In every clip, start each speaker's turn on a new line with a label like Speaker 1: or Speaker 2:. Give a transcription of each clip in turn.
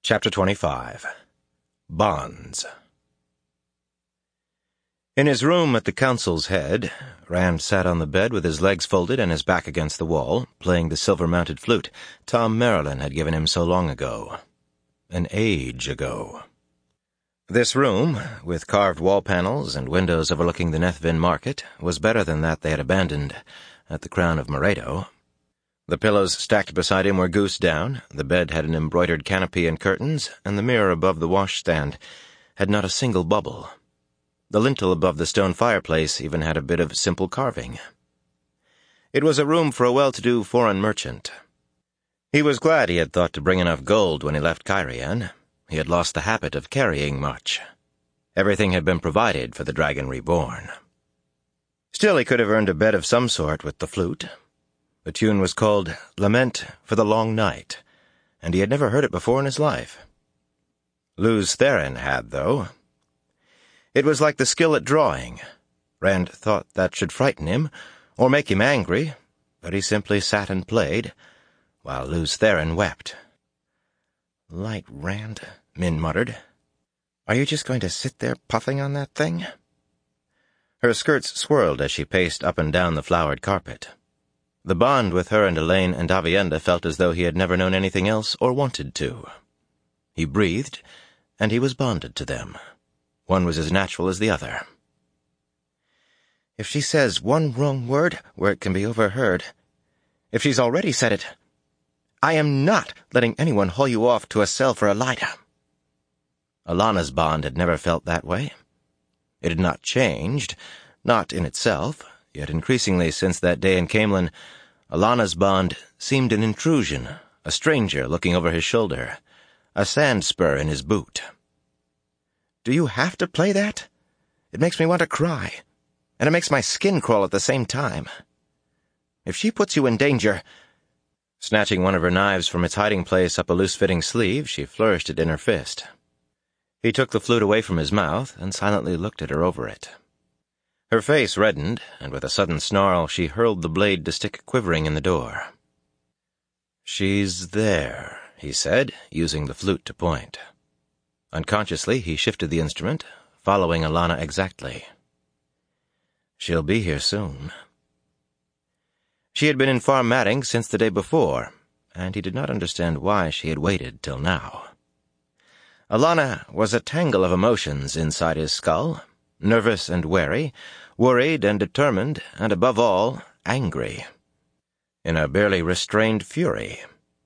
Speaker 1: Chapter 25. Bonds. In his room at the Council's Head, Rand sat on the bed with his legs folded and his back against the wall, playing the silver-mounted flute Tom Merrilin had given him so long ago. An age ago. This room, with carved wall panels and windows overlooking the Nethvin market, was better than that they had abandoned at the Crown of Moredo. The pillows stacked beside him were goose down, the bed had an embroidered canopy and curtains, and the mirror above the washstand had not a single bubble. The lintel above the stone fireplace even had a bit of simple carving. It was a room for a well-to-do foreign merchant. He was glad he had thought to bring enough gold when he left Cairhien. He had lost the habit of carrying much. Everything had been provided for the Dragon Reborn. Still, he could have earned a bed of some sort with the flute. The tune was called Lament for the Long Night, and he had never heard it before in his life. Lews Therin had, though. It was like the skill at drawing. Rand thought that should frighten him, or make him angry, but he simply sat and played, while Lews Therin wept. "Light, Rand," Min muttered. "Are you just going to sit there puffing on that thing?" Her skirts swirled as she paced up and down the flowered carpet. The bond with her and Elaine and Aviendha felt as though he had never known anything else or wanted to. He breathed, and he was bonded to them. One was as natural as the other. "If she says one wrong word where it can be overheard, if she's already said it, I am not letting anyone haul you off to a cell for Elaida." Alana's bond had never felt that way. It had not changed, not in itself, yet increasingly since that day in Caemlyn, Alana's bond seemed an intrusion, a stranger looking over his shoulder, a sand spur in his boot. "Do you have to play that? It makes me want to cry, and it makes my skin crawl at the same time. If she puts you in danger—" Snatching one of her knives from its hiding place up a loose-fitting sleeve, she flourished it in her fist. He took the flute away from his mouth and silently looked at her over it. Her face reddened, and with a sudden snarl she hurled the blade to stick quivering in the door. "She's there," he said, using the flute to point. Unconsciously, he shifted the instrument, following Alana exactly. "She'll be here soon." She had been in Far Madding since the day before, and he did not understand why she had waited till now. Alana was a tangle of emotions inside his skull, nervous and wary, worried and determined, and above all, angry. In a barely restrained fury.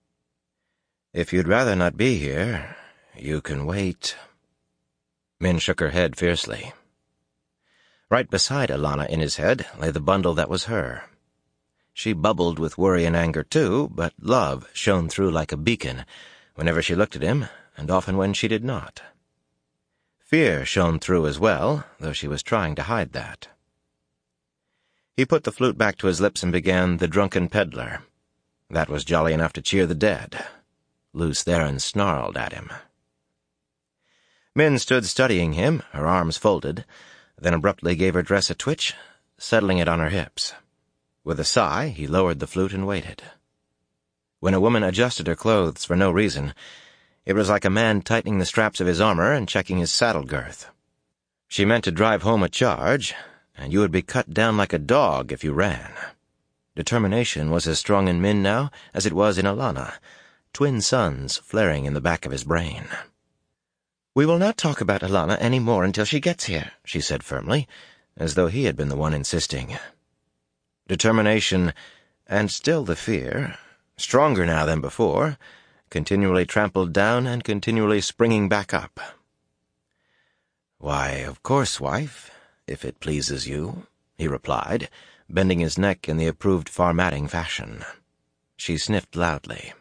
Speaker 1: "If you'd rather not be here, you can wait." Min shook her head fiercely. Right beside Alana in his head lay the bundle that was her. She bubbled with worry and anger too, but love shone through like a beacon whenever she looked at him, and often when she did not. Fear shone through as well, though she was trying to hide that. He put the flute back to his lips and began The Drunken Peddler. That was jolly enough to cheer the dead. Lews Therin snarled at him. Min stood studying him, her arms folded, then abruptly gave her dress a twitch, settling it on her hips. With a sigh, he lowered the flute and waited. When a woman adjusted her clothes for no reason, it was like a man tightening the straps of his armor and checking his saddle girth. She meant to drive home a charge, and you would be cut down like a dog if you ran. Determination was as strong in Min now as it was in Alana, twin suns flaring in the back of his brain. "We will not talk about Alana any more until she gets here," she said firmly, as though he had been the one insisting. Determination, and still the fear, stronger now than before, continually trampled down and continually springing back up. "Why, of course, wife, if it pleases you," he replied, bending his neck in the approved Far Madding fashion. She sniffed loudly.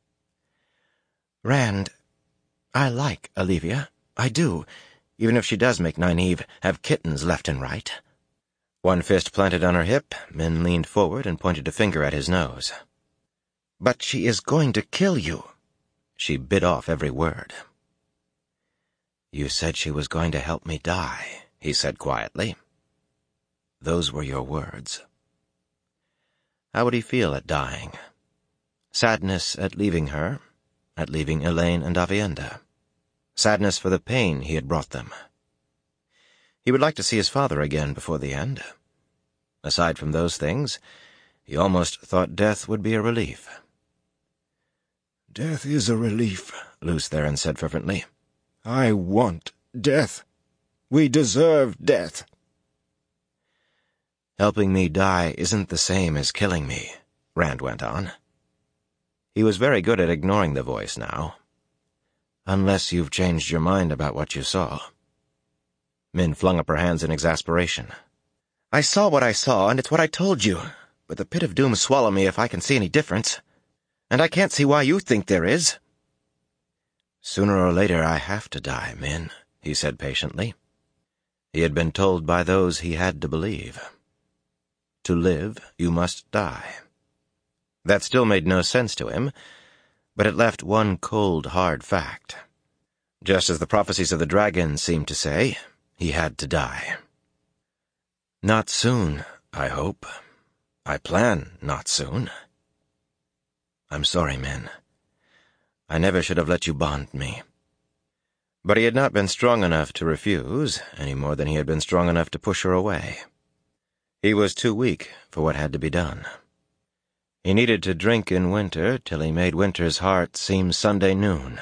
Speaker 1: "Rand, I like Alivia. I do, even if she does make Nynaeve have kittens left and right." One fist planted on her hip, Min leaned forward and pointed a finger at his nose. "But she is going to kill you." She bit off every word. "You said she was going to help me die," he said quietly. "Those were your words." How would he feel at dying? Sadness at leaving her, at leaving Elaine and Avienda, sadness for the pain he had brought them. He would like to see his father again before the end. Aside from those things, he almost thought death would be a relief.
Speaker 2: "Death is a relief," Lews Therin said fervently. "I want death. We deserve death."
Speaker 1: "Helping me die isn't the same as killing me," Rand went on. He was very good at ignoring the voice now. "Unless you've changed your mind about what you saw." Min flung up her hands in exasperation. "I saw what I saw, and it's what I told you. But the pit of doom swallow me if I can see any difference. And I can't see why you think there is." "Sooner or later I have to die, Min," he said patiently. He had been told by those he had to believe. To live, you must die. That still made no sense to him, but it left one cold, hard fact. Just as the prophecies of the dragon seemed to say, he had to die. "Not soon, I hope. I plan not soon. I'm sorry, Min. I never should have let you bond me." But he had not been strong enough to refuse, any more than he had been strong enough to push her away. He was too weak for what had to be done. He needed to drink in winter till he made winter's heart seem Sunday noon.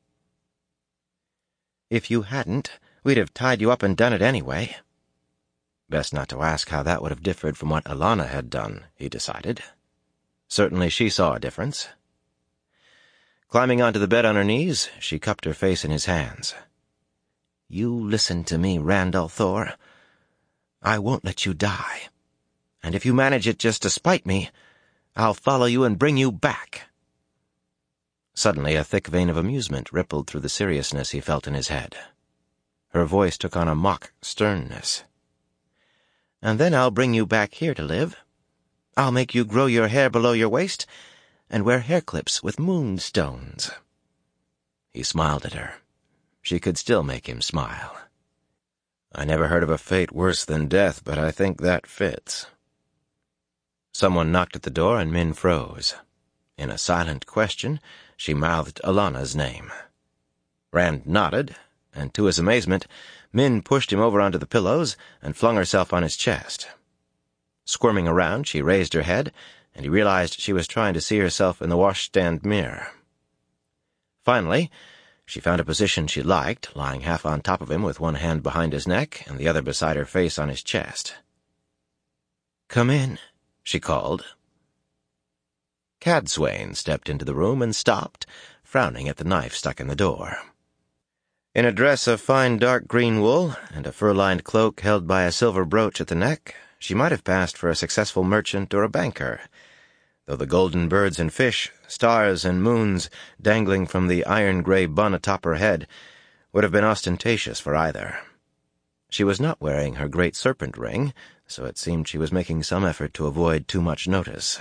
Speaker 1: "If you hadn't, we'd have tied you up and done it anyway." Best not to ask how that would have differed from what Ilana had done, he decided. Certainly she saw a difference. Climbing onto the bed on her knees, she cupped her face in his hands. "You listen to me, Rand al'Thor. I won't let you die. And if you manage it just to spite me, I'll follow you and bring you back." Suddenly a thick vein of amusement rippled through the seriousness he felt in his head. Her voice took on a mock sternness. "And then I'll bring you back here to live. I'll make you grow your hair below your waist and wear hair clips with moonstones." He smiled at her. She could still make him smile. "I never heard of a fate worse than death, but I think that fits." Someone knocked at the door and Min froze. In a silent question, she mouthed Ilana's name. Rand nodded, and to his amazement, Min pushed him over onto the pillows and flung herself on his chest. Squirming around, she raised her head, and he realized she was trying to see herself in the washstand mirror. Finally, she found a position she liked, lying half on top of him with one hand behind his neck and the other beside her face on his chest. "Come in," she called. Cadsuane stepped into the room and stopped, frowning at the knife stuck in the door. In a dress of fine dark green wool and a fur-lined cloak held by a silver brooch at the neck, she might have passed for a successful merchant or a banker, though the golden birds and fish, stars and moons dangling from the iron-gray bun atop her head would have been ostentatious for either. She was not wearing her great serpent ring, so it seemed she was making some effort to avoid too much notice.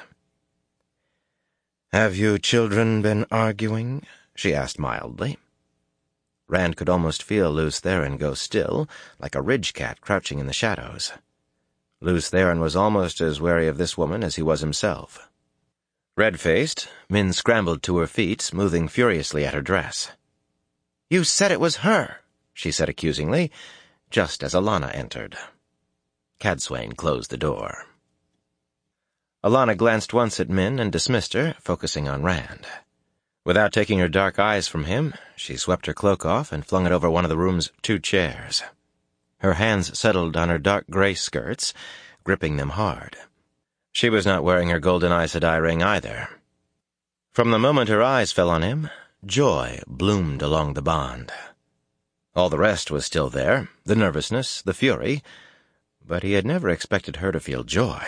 Speaker 1: "Have you children been arguing?" she asked mildly. Rand could almost feel Lews Therin go still, like a ridge cat crouching in the shadows. Lews Therin was almost as wary of this woman as he was himself. Red-faced, Min scrambled to her feet, smoothing furiously at her dress. "You said it was her," she said accusingly, just as Ilana entered. Cadsuane closed the door. Ilana glanced once at Min and dismissed her, focusing on Rand. Without taking her dark eyes from him, she swept her cloak off and flung it over one of the room's 2 chairs. Her hands settled on her dark gray skirts, gripping them hard. She was not wearing her golden Aes Sedai ring either. From the moment her eyes fell on him, joy bloomed along the bond. All the rest was still there, the nervousness, the fury, but he had never expected her to feel joy.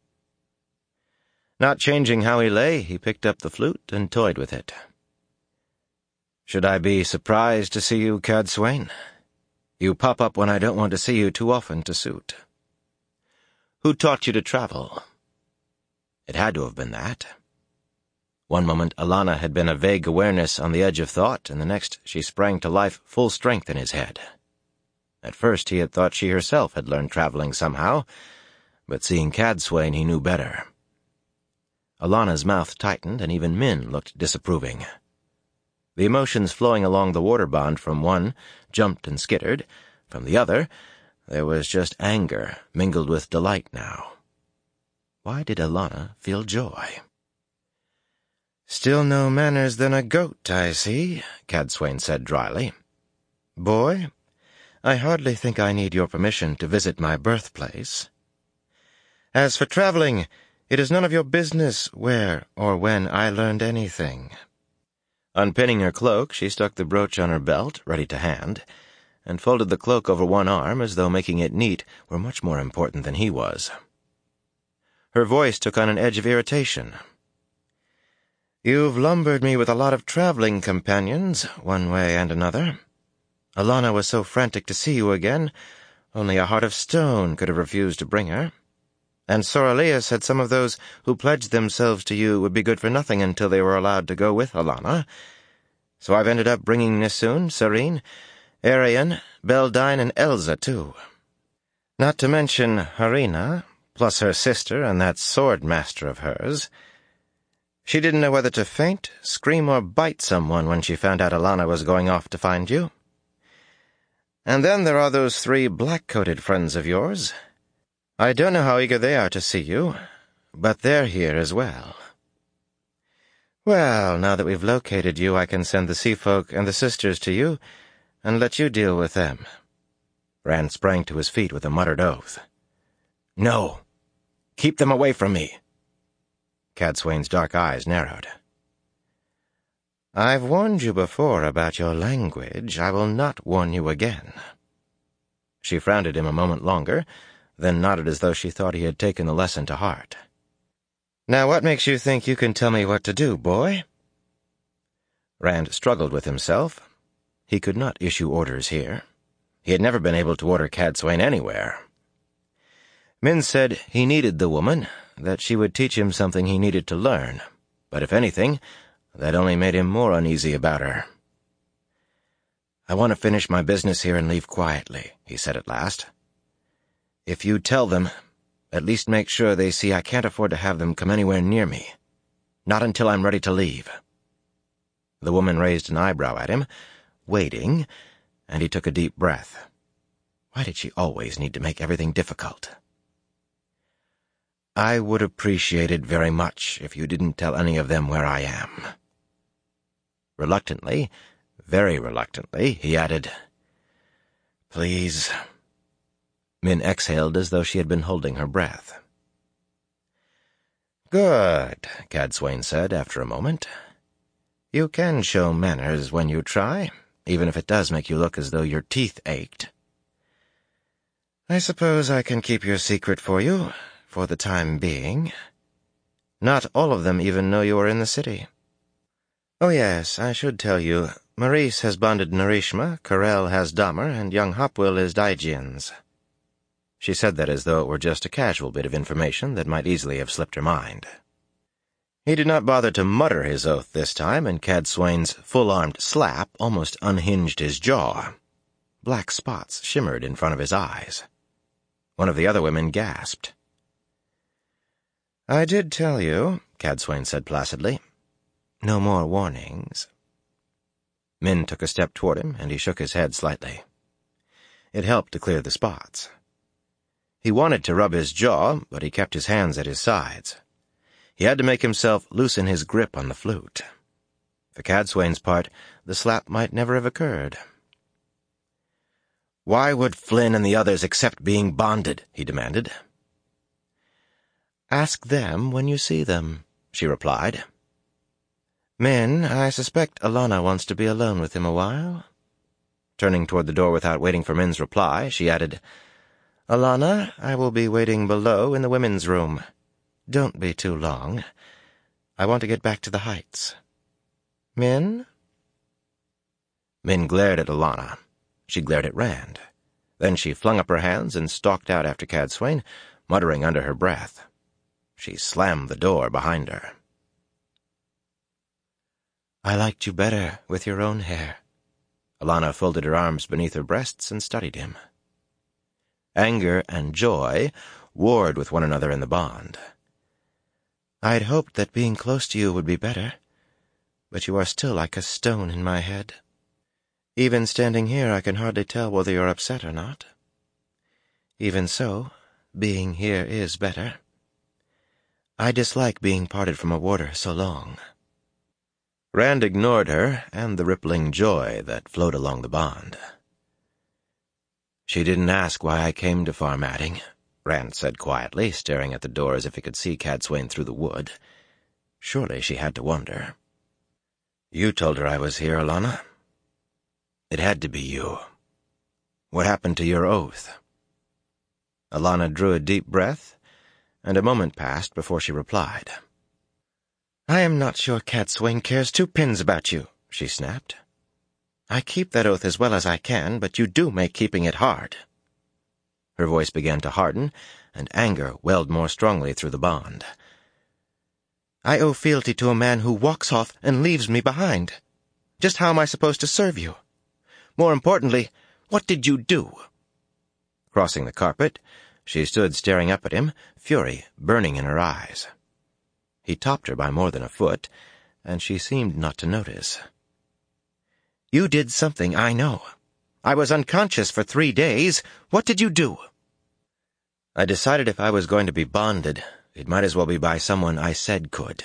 Speaker 1: Not changing how he lay, he picked up the flute and toyed with it. "Should I be surprised to see you, Cadsuane? You pop up when I don't want to see you too often to suit. Who taught you to travel?" It had to have been that. One moment Ilana had been a vague awareness on the edge of thought, and the next she sprang to life full strength in his head. At first he had thought she herself had learned traveling somehow, but seeing Cadsuane he knew better. Ilana's mouth tightened, and even Min looked disapproving. The emotions flowing along the water bond from one jumped and skittered. From the other, there was just anger mingled with delight now. Why did Alanna feel joy?
Speaker 2: "Still no manners than a goat, I see," Cadsuane said dryly. "Boy, I hardly think I need your permission to visit my birthplace. As for traveling, it is none of your business where or when I learned anything."
Speaker 1: Unpinning her cloak, she stuck the brooch on her belt, ready to hand, and folded the cloak over one arm as though making it neat were much more important than he was. Her voice took on an edge of irritation.
Speaker 2: "You've lumbered me with a lot of traveling companions, one way and another. Alanna was so frantic to see you again, only a heart of stone could have refused to bring her. And Soraleia said some of those who pledged themselves to you would be good for nothing until they were allowed to go with Alanna. So I've ended up bringing Nissun, Serene, Arian, Beldine, and Elza, too. Not to mention Harina, plus her sister and that sword master of hers. She didn't know whether to faint, scream, or bite someone when she found out Alanna was going off to find you. And then there are those 3 black-coated friends of yours. I don't know how eager they are to see you, but they're here as well. Well, now that we've located you, I can send the sea folk and the sisters to you and let you deal with them."
Speaker 1: Rand sprang to his feet with a muttered oath.
Speaker 2: "No! Keep them away from me!"
Speaker 1: Cadsuane's dark eyes narrowed.
Speaker 2: "I've warned you before about your language. I will not warn you again."
Speaker 1: She frowned at him a moment longer, then nodded as though she thought he had taken the lesson to heart.
Speaker 2: "Now what makes you think you can tell me what to do, boy?"
Speaker 1: Rand struggled with himself. He could not issue orders here. He had never been able to order Cadsuane anywhere. Min said he needed the woman, that she would teach him something he needed to learn, but if anything, that only made him more uneasy about her.
Speaker 2: "I want to finish my business here and leave quietly," he said at last. "If you tell them, at least make sure they see I can't afford to have them come anywhere near me. Not until I'm ready to leave."
Speaker 1: The woman raised an eyebrow at him, waiting, and he took a deep breath. Why did she always need to make everything difficult?
Speaker 2: "I would appreciate it very much if you didn't tell any of them where I am."
Speaker 1: Reluctantly, very reluctantly, he added,
Speaker 2: "Please."
Speaker 1: Min exhaled as though she had been holding her breath.
Speaker 2: "Good," Cadsuane said after a moment. "You can show manners when you try, even if it does make you look as though your teeth ached. I suppose I can keep your secret for you, for the time being. Not all of them even know you are in the city. Oh yes, I should tell you, Maurice has bonded Narishma, Karel has Dahmer, and young Hopwill is Daijian's."
Speaker 1: She said that as though it were just a casual bit of information that might easily have slipped her mind. He did not bother to mutter his oath this time, and Cadsuane's full-armed slap almost unhinged his jaw. Black spots shimmered in front of his eyes. One of the other women gasped.
Speaker 2: "I did tell you," Cadsuane said placidly. "No more warnings."
Speaker 1: Min took a step toward him, and he shook his head slightly. It helped to clear the spots. He wanted to rub his jaw, but he kept his hands at his sides. He had to make himself loosen his grip on the flute. For Cadsuane's part, the slap might never have occurred.
Speaker 2: "Why would Flynn and the others accept being bonded?" he demanded.
Speaker 1: "Ask them when you see them," she replied.
Speaker 2: "Min, I suspect Alanna wants to be alone with him a while."
Speaker 1: Turning toward the door without waiting for Min's reply, she added,
Speaker 2: "Alanna, I will be waiting below in the women's room. Don't be too long. I want to get back to the Heights. Min?"
Speaker 1: Min glared at Alanna. She glared at Rand. Then she flung up her hands and stalked out after Cadsuane, muttering under her breath. She slammed the door behind her.
Speaker 2: "I liked you better with your own hair."
Speaker 1: Alanna folded her arms beneath her breasts and studied him. Anger and joy warred with one another in the bond.
Speaker 2: "I'd hoped that being close to you would be better. but you are still like a stone in my head. Even standing here, I can hardly tell whether you're upset or not. Even so, being here is better. I dislike being parted from a warder so long."
Speaker 1: Rand ignored her and the rippling joy that flowed along the bond. "She didn't ask why I came to Farm Adding," Rand said quietly, staring at the door as if he could see Cadsuane through the wood. Surely she had to wonder. "You told her I was here, Alanna. It had to be you. What happened to your oath?" Alanna drew a deep breath, and a moment passed before she replied.
Speaker 2: "I am not sure Cadsuane cares two pins about you," she snapped. "I keep that oath as well as I can, but you do make keeping it hard."
Speaker 1: Her voice began to harden, and anger welled more strongly through the bond.
Speaker 2: "I owe fealty to a man who walks off and leaves me behind. Just how am I supposed to serve you? More importantly, what did you do?"
Speaker 1: Crossing the carpet, she stood staring up at him, fury burning in her eyes. He topped her by more than a foot, and she seemed not to notice.
Speaker 2: "You did something, I know. I was unconscious for 3 days. What did you do?"
Speaker 1: "I decided if I was going to be bonded, it might as well be by someone I said could."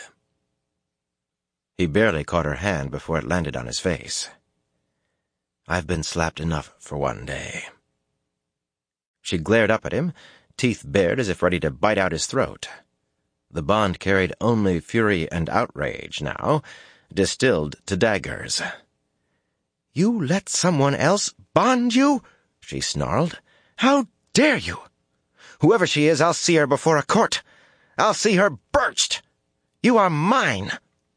Speaker 1: He barely caught her hand before it landed on his face. "I've been slapped enough for one day." She glared up at him, teeth bared as if ready to bite out his throat. The bond carried only fury and outrage now, distilled to daggers.
Speaker 2: "You let someone else bond you?" she snarled. "How dare you? Whoever she is, I'll see her before a court. I'll see her birched. You are mine."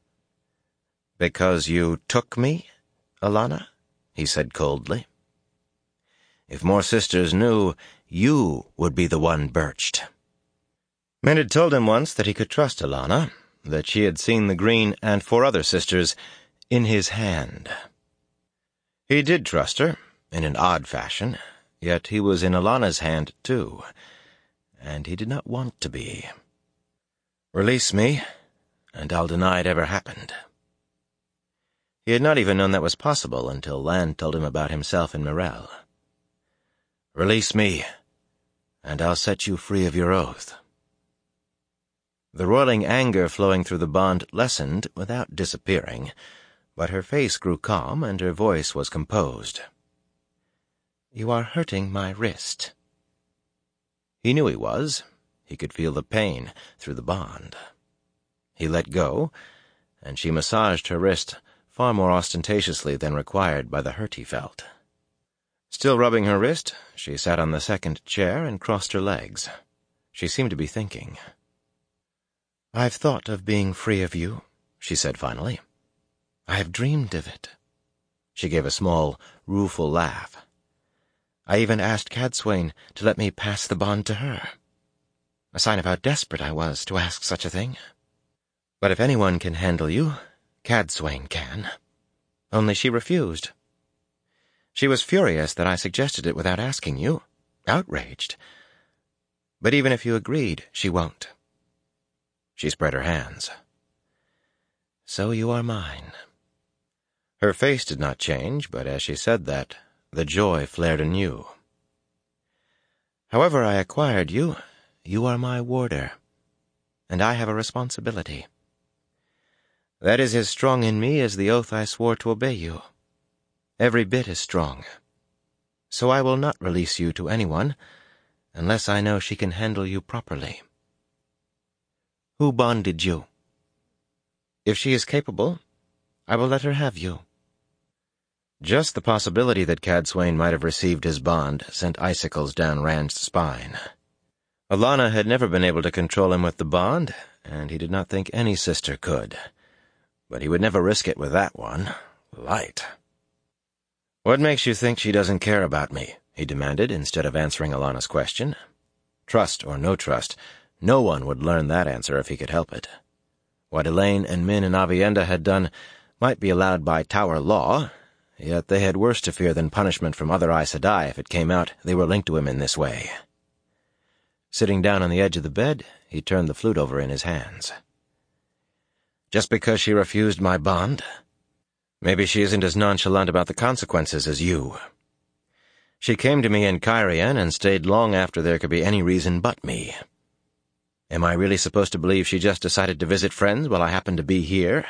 Speaker 1: "Because you took me, Alanna?" he said coldly. "If more sisters knew, you would be the one birched." Men had told him once that he could trust Alanna, that she had seen the green and 4 other sisters in his hand. He did trust her, in an odd fashion, yet he was in Alanna's hand too, and he did not want to be. "Release me, and I'll deny it ever happened." He had not even known that was possible until Lan told him about himself and Mirelle. "Release me, and I'll set you free of your oath." The roiling anger flowing through the bond lessened without disappearing, but her face grew calm and her voice was composed.
Speaker 2: "You are hurting my wrist."
Speaker 1: He knew he was. He could feel the pain through the bond. He let go, and she massaged her wrist far more ostentatiously than required by the hurt he felt. Still rubbing her wrist, she sat on the second chair and crossed her legs. She seemed to be thinking.
Speaker 2: "I've thought of being free of you," she said finally. "I have dreamed of it."
Speaker 1: She gave a small, rueful laugh.
Speaker 2: "I even asked Cadsuane to let me pass the bond to her. A sign of how desperate I was to ask such a thing. But if anyone can handle you, Cadsuane can. Only she refused. She was furious that I suggested it without asking you, outraged. But even if you agreed, she won't."
Speaker 1: She spread her hands.
Speaker 2: "So you are mine."
Speaker 1: Her face did not change, but as she said that, the joy flared anew.
Speaker 2: "However I acquired you, you are my warder, and I have a responsibility. That is as strong in me as the oath I swore to obey you. Every bit as strong. So I will not release you to anyone unless I know she can handle you properly. Who bonded you? If she is capable, I will let her have you."
Speaker 1: Just the possibility that Cadsuane might have received his bond sent icicles down Rand's spine. Alanna had never been able to control him with the bond, and he did not think any sister could. But he would never risk it with that one. Light. "What makes you think she doesn't care about me?" he demanded, instead of answering Alanna's question. Trust or no trust, no one would learn that answer if he could help it. What Elaine and Min and Aviendha had done might be allowed by Tower law, yet they had worse to fear than punishment from other Aes Sedai if it came out they were linked to him in this way. Sitting down on the edge of the bed, he turned the flute over in his hands. Just because she refused my bond? Maybe she isn't as nonchalant about the consequences as you. She came to me in Cairhien and stayed long after there could be any reason but me. Am I really supposed to believe she just decided to visit friends while I happened to be here?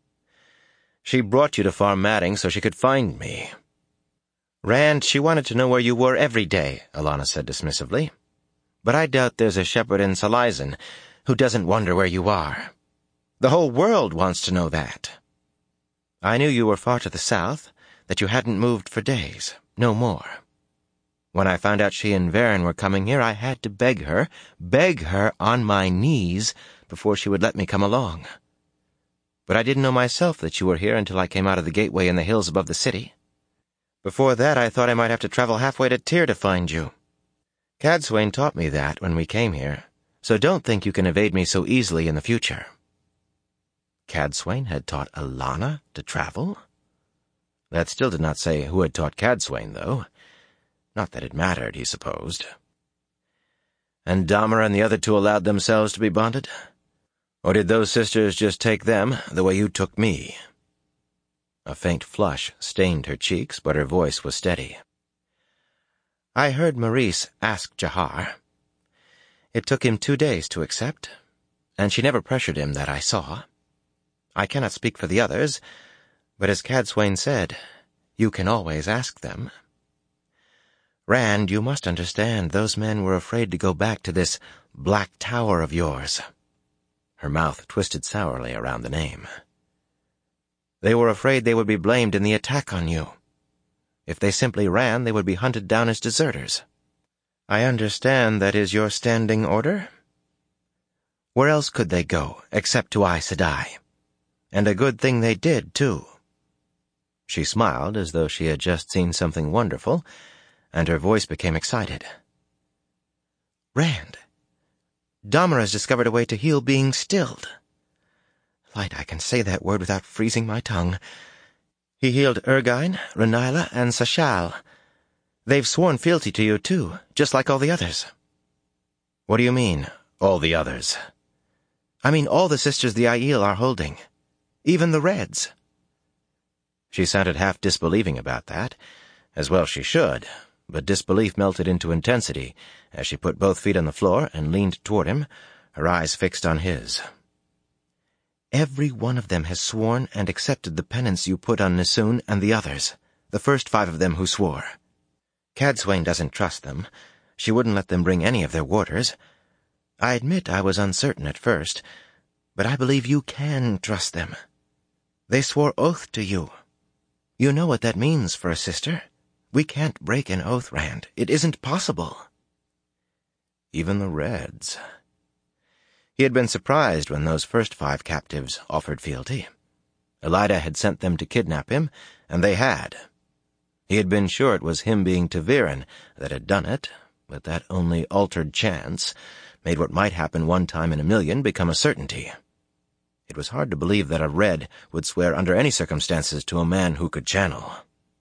Speaker 1: She brought you to Farm Madding so she could find me.
Speaker 2: Rand, she wanted to know where you were every day, Alanna said dismissively. But I doubt there's a shepherd in Salizen who doesn't wonder where you are. The whole world wants to know that. I knew you were far to the south, that you hadn't moved for days, no more. When I found out she and Varen were coming here, I had to beg her on my knees before she would let me come along. But I didn't know myself that you were here until I came out of the gateway in the hills above the city. Before that, I thought I might have to travel halfway to Tyr to find you. Cadsuane taught me that when we came here, so don't think you can evade me so easily in the future. Cadsuane had taught Alanna to travel? That still did not say who had taught Cadsuane, though. Not that it mattered, he supposed. And Damara and the other two allowed themselves to be bonded? Or did those sisters just take them the way you took me? A faint flush stained her cheeks, but her voice was steady. I heard Maurice ask Jahar. It took him 2 days to accept, and she never pressured him that I saw. I cannot speak for the others, but as Cadsuane said, you can always ask them. Rand, you must understand those men were afraid to go back to this Black Tower of yours. Her mouth twisted sourly around the name. They were afraid they would be blamed in the attack on you. If they simply ran, they would be hunted down as deserters. I understand that is your standing order? Where else could they go, except to Aes Sedai? And a good thing they did, too. She smiled as though she had just seen something wonderful, and her voice became excited. Rand, Damara's discovered a way to heal being stilled. Light, I can say that word without freezing my tongue. He healed Ergine, Rhaonyla, and Sashal. They've sworn fealty to you, too, just like all the others. What do you mean, all the others? I mean all the sisters the Aiel are holding. Even the Reds. She sounded half disbelieving about that. As well she should, but disbelief melted into intensity as she put both feet on the floor and leaned toward him, her eyes fixed on his. Every one of them has sworn and accepted the penance you put on Nisun and the others, the first 5 of them who swore. Cadsuane doesn't trust them. She wouldn't let them bring any of their warders. I admit I was uncertain at first, but I believe you can trust them. They swore oath to you. You know what that means for a sister. We can't break an oath, Rand. It isn't possible. Even the Reds. He had been surprised when those first 5 captives offered fealty. Elaida had sent them to kidnap him, and they had. He had been sure it was him being ta'veren that had done it, but that only altered chance made what might happen one time in a million become a certainty. It was hard to believe that a Red would swear under any circumstances to a man who could channel.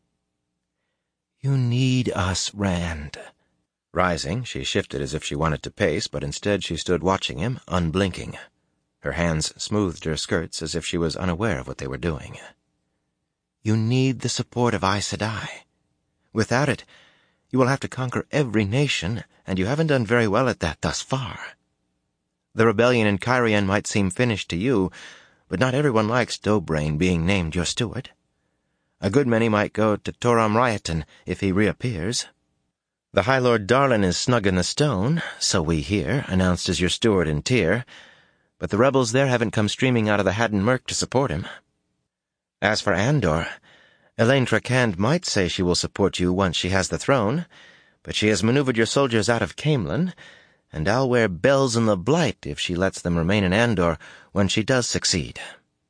Speaker 2: You need us, Rand. Rising, she shifted as if she wanted to pace, but instead she stood watching him, unblinking. Her hands smoothed her skirts as if she was unaware of what they were doing. You need the support of Aes Sedai. Without it, you will have to conquer every nation, and you haven't done very well at that thus far. The rebellion in Cairhien might seem finished to you, but not everyone likes Dobrain being named your steward. A good many might go to Toram Rioten if he reappears. The High Lord Darlin is snug in the stone, so we hear, announced as your steward in Tyr, but the rebels there haven't come streaming out of the Hadden Murk to support him. As for Andor, Elaine Trakand might say she will support you once she has the throne, but she has maneuvered your soldiers out of Caemlyn, and I'll wear bells in the Blight if she lets them remain in Andor when she does succeed.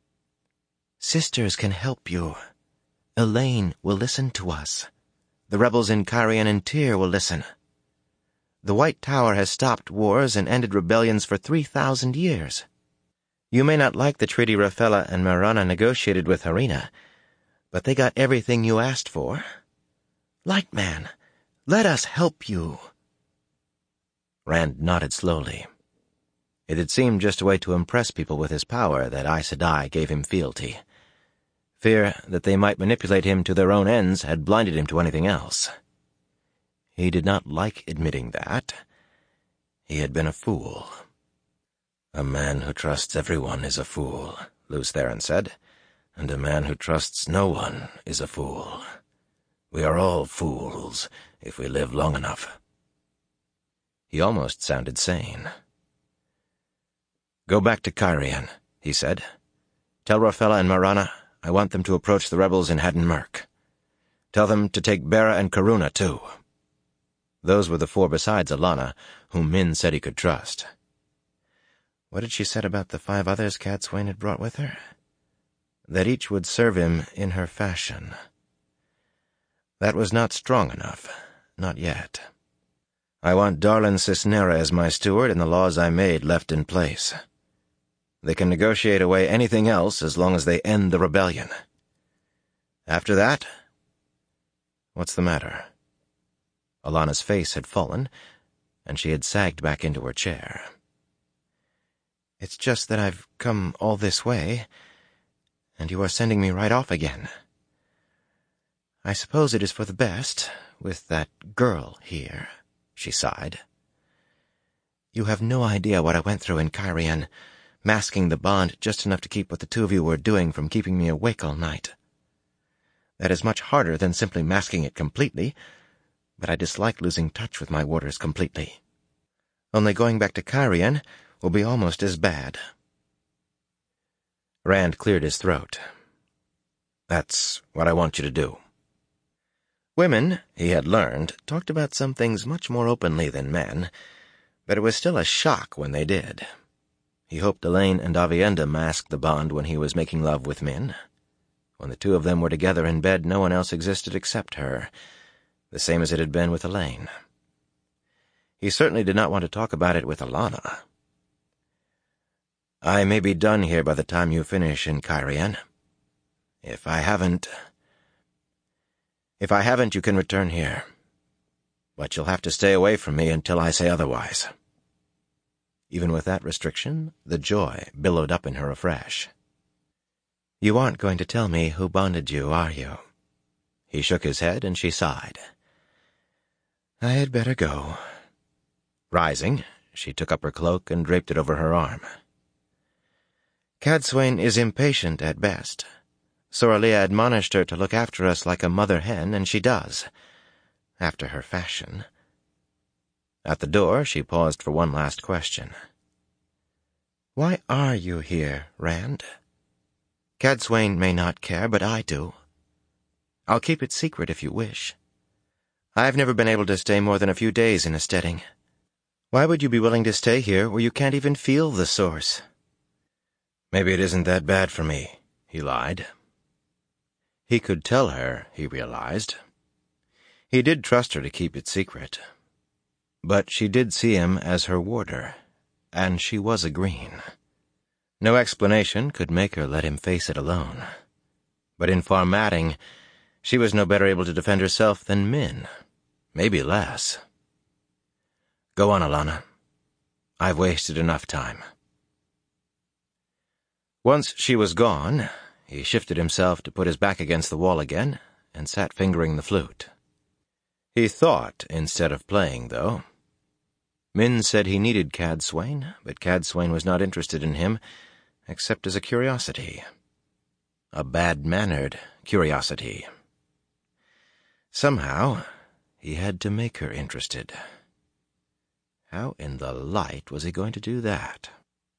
Speaker 2: Sisters can help you. Elaine will listen to us. The rebels in Cairhien and Tyr will listen. The White Tower has stopped wars and ended rebellions for 3,000 years. You may not like the treaty Rafella and Marana negotiated with Harina, but they got everything you asked for. Lightman, let us help you. Rand nodded slowly.
Speaker 1: It had seemed just a way to impress people with his power that Aes Sedai gave him fealty. Fear that they might manipulate him to their own ends had blinded him to anything else. He did not like admitting that. He had been a fool. "A man who trusts everyone is a fool," Lews Therin said, "and a man who trusts no one is a fool. We are all fools if we live long enough." He almost sounded sane. "Go back to Cairhien," he said. "Tell Rofella and Marana I want them to approach the rebels in Hadden Myrk. Tell them to take Bera and Karuna, too." Those were the 4 besides Alanna, whom Min said he could trust. What had she said about the 5 others Cadsuane had brought with her? That each would serve him in her fashion. That was not strong enough. Not yet. "I want Darlin Cisnera as my steward and the laws I made left in place. They can negotiate away anything else as long as they end the rebellion. After that, what's the matter?" Alanna's face had fallen, and she had sagged back into her chair. "It's just that I've come all this way, and you are sending me right off again. I suppose it is for the best, with that girl here," she sighed. "You have no idea what I went through in Cairhien, masking the bond just enough to keep what the 2 of you were doing from keeping me awake all night. That is much harder than simply masking it completely, but I dislike losing touch with my warders completely. Only going back to Cairhien will be almost as bad." Rand cleared his throat. "That's what I want you to do." Women, he had learned, talked about some things much more openly than men, but it was still a shock when they did. He hoped Elaine and Aviendha masked the bond when he was making love with Min. When the 2 of them were together in bed, no one else existed except her, the same as it had been with Elaine. He certainly did not want to talk about it with Alanna. "I may be done here by the time you finish in Cairhien. If I haven't, you can return here. But you'll have to stay away from me until I say otherwise." Even with that restriction, the joy billowed up in her afresh. "You aren't going to tell me who bonded you, are you?" He shook his head, and she sighed. "I had better go." Rising, she took up her cloak and draped it over her arm. "Cadsuane is impatient at best. Soralia admonished her to look after us like a mother hen, and she does, after her fashion." At the door, she paused for one last question. "Why are you here, Rand? Cadsuane may not care, but I do. I'll keep it secret if you wish. I've never been able to stay more than a few days in a steading. Why would you be willing to stay here where you can't even feel the source?" "Maybe it isn't that bad for me," he lied. He could tell her, he realized. He did trust her to keep it secret. But she did see him as her warder, and she was agreeing. No explanation could make her let him face it alone. But in Farmadding, she was no better able to defend herself than Min. Maybe less. "Go on, Alanna. I've wasted enough time." Once she was gone, he shifted himself to put his back against the wall again and sat fingering the flute. He thought instead of playing, though. Min said he needed Cadsuane, but Cadsuane was not interested in him, except as a curiosity. A bad-mannered curiosity. Somehow, he had to make her interested. How in the light was he going to do that?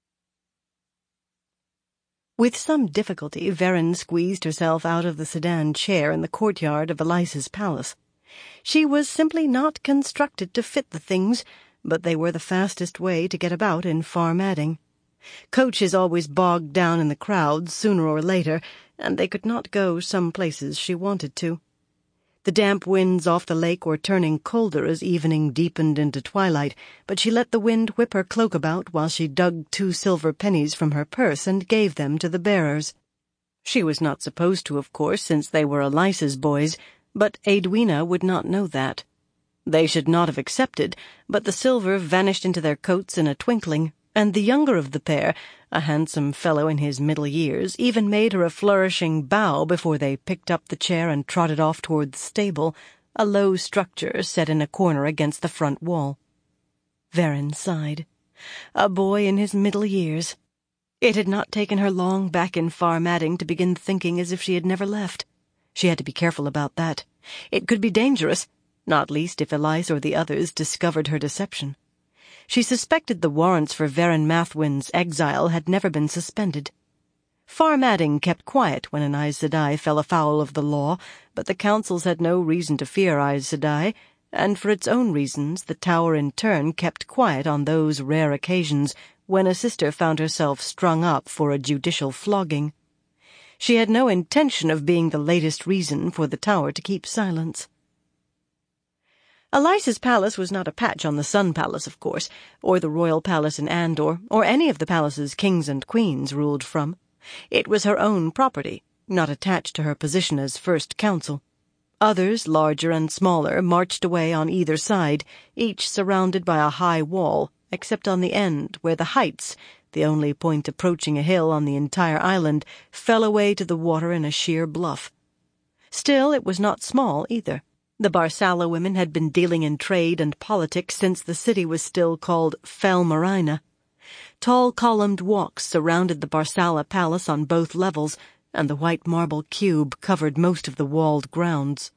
Speaker 3: With some difficulty, Verin squeezed herself out of the sedan chair in the courtyard of Elisa's palace. She was simply not constructed to fit the things, but they were the fastest way to get about in Farmadding. Coaches always bogged down in the crowds sooner or later, and they could not go some places she wanted to. The damp winds off the lake were turning colder as evening deepened into twilight, but she let the wind whip her cloak about while she dug 2 silver pennies from her purse and gave them to the bearers. She was not supposed to, of course, since they were Elisa's boys, but Edwina would not know that. They should not have accepted, but the silver vanished into their coats in a twinkling, and the younger of the pair, a handsome fellow in his middle years, even made her a flourishing bow before they picked up the chair and trotted off toward the stable, a low structure set in a corner against the front wall. Verin sighed. A boy in his middle years. It had not taken her long back in Farmading to begin thinking as if she had never left. She had to be careful about that. It could be dangerous, not least if Elias or the others discovered her deception. She suspected the warrants for Verin Mathwin's exile had never been suspended. Farmading kept quiet when an Aes Sedai fell afoul of the law, but the councils had no reason to fear Aes Sedai, and for its own reasons the Tower in turn kept quiet on those rare occasions when a sister found herself strung up for a judicial flogging. She had no intention of being the latest reason for the Tower to keep silence. Elias's palace was not a patch on the Sun Palace, of course, or the royal palace in Andor, or any of the palaces kings and queens ruled from. It was her own property, not attached to her position as First Council. Others, larger and smaller, marched away on either side, each surrounded by a high wall, except on the end, where the heights, the only point approaching a hill on the entire island, fell away to the water in a sheer bluff. Still, it was not small, either. The Barsala women had been dealing in trade and politics since the city was still called Fel Marina. Tall columned walks surrounded the Barsala palace on both levels, and the white marble cube covered most of the walled grounds.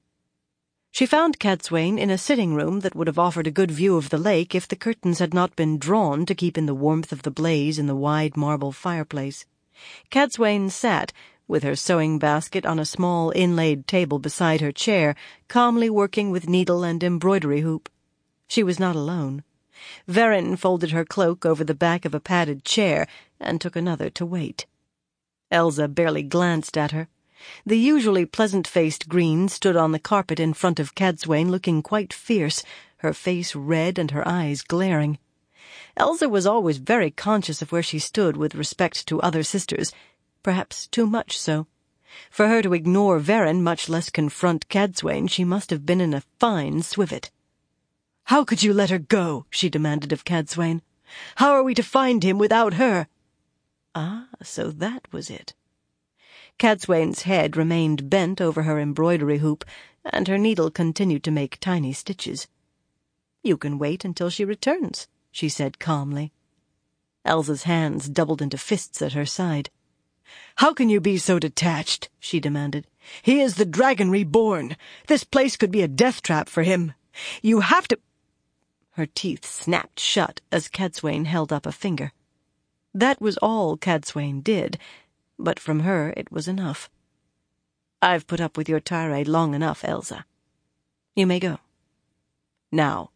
Speaker 3: She found Cadsuane in a sitting room that would have offered a good view of the lake if the curtains had not been drawn to keep in the warmth of the blaze in the wide marble fireplace. Cadsuane sat, with her sewing basket on a small inlaid table beside her chair, calmly working with needle and embroidery hoop. She was not alone. Verin folded her cloak over the back of a padded chair and took another to wait. Elsa barely glanced at her. The usually pleasant-faced Green stood on the carpet in front of Cadsuane, looking quite fierce, her face red and her eyes glaring. Elsa was always very conscious of where she stood with respect to other sisters, perhaps too much so. For her to ignore Verin, much less confront Cadsuane, she must have been in a fine swivet. "How could you let her go?" she demanded of Cadsuane. "How are we to find him without her?" Ah, so that was it. Cadsuane's head remained bent over her embroidery hoop, and her needle continued to make tiny stitches. "You can wait until she returns," she said calmly. Elsa's hands doubled into fists at her side. "How can you be so detached?" she demanded. "He is the dragon reborn. This place could be a death trap for him. You have to—" Her teeth snapped shut as Cadsuane held up a finger. That was all Cadsuane did, but from her it was enough. "I've put up with your tirade long enough, Elsa. You may go. Now."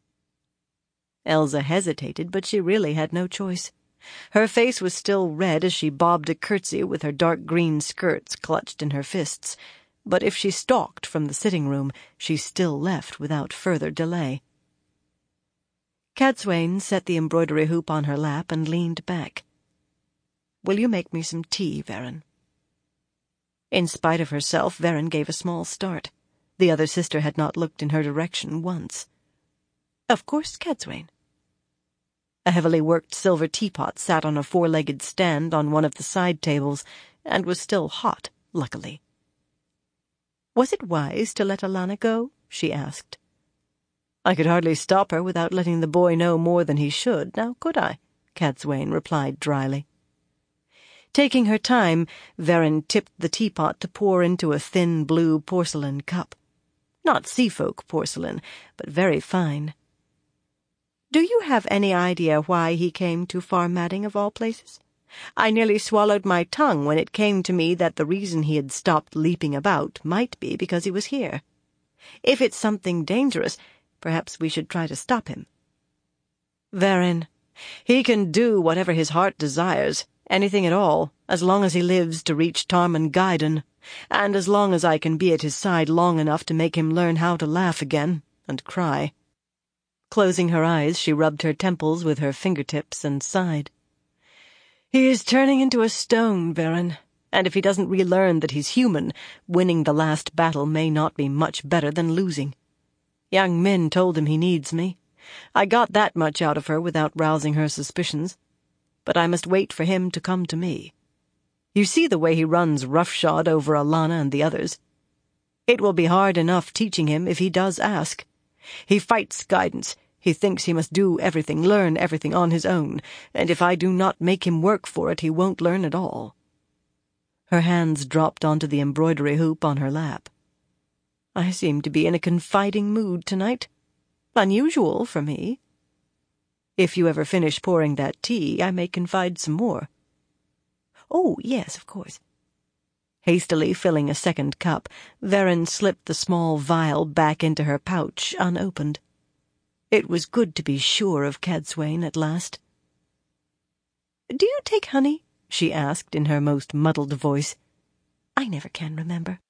Speaker 3: Elsa hesitated, but she really had no choice. Her face was still red as she bobbed a curtsy with her dark green skirts clutched in her fists, but if she stalked from the sitting room, she still left without further delay. Cadsuane set the embroidery hoop on her lap and leaned back. "Will you make me some tea, Verin?" In spite of herself, Verin gave a small start. The other sister had not looked in her direction once. "Of course, Cadsuane." A heavily worked silver teapot sat on a four-legged stand on one of the side tables, and was still hot, luckily. "Was it wise to let Alanna go?" she asked. "I could hardly stop her without letting the boy know more than he should, now could I?" Cadsuane replied dryly. Taking her time, Verin tipped the teapot to pour into a thin blue porcelain cup. Not seafolk porcelain, but very fine. "Do you have any idea why he came to Farmading of all places? I nearly swallowed my tongue when it came to me that the reason he had stopped leaping about might be because he was here. If it's something dangerous, perhaps we should try to stop him." "Verin, he can do whatever his heart desires, anything at all, as long as he lives to reach Tarmangaiden, and as long as I can be at his side long enough to make him learn how to laugh again, and cry." Closing her eyes, she rubbed her temples with her fingertips and sighed. "He is turning into a stone, Verin, and if he doesn't relearn that he's human, winning the last battle may not be much better than losing. Young Min told him he needs me. I got that much out of her without rousing her suspicions. But I must wait for him to come to me. You see the way he runs roughshod over Alanna and the others. It will be hard enough teaching him if he does ask. He fights guidance. He thinks he must do everything, learn everything on his own, and if I do not make him work for it, he won't learn at all." Her hands dropped onto the embroidery hoop on her lap. "I seem to be in a confiding mood tonight. Unusual for me. If you ever finish pouring that tea, I may confide some more." "Oh, yes, of course." Hastily filling a second cup, Varen slipped the small vial back into her pouch, unopened. It was good to be sure of Cadsuane at last. "Do you take honey?" she asked in her most muddled voice. "I never can remember."